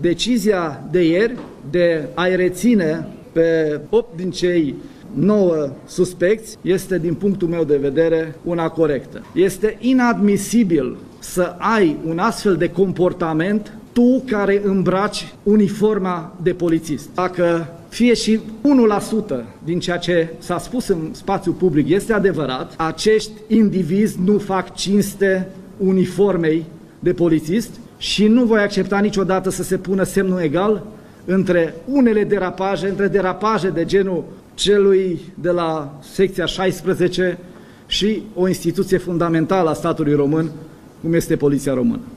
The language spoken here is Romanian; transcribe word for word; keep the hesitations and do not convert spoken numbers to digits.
decizia de ieri de a-i reține pe opt din cei nouă suspecți este, din punctul meu de vedere, una corectă. Este inadmisibil să ai un astfel de comportament tu care îmbraci uniforma de polițist. Dacă fie și unu la sută din ceea ce s-a spus în spațiu public este adevărat, acești indivizi nu fac cinste uniformei de polițist și nu voi accepta niciodată să se pună semnul egal între unele derapaje, între derapaje de genul celui de la secția șaisprezece și o instituție fundamentală a statului român, cum este Poliția Română.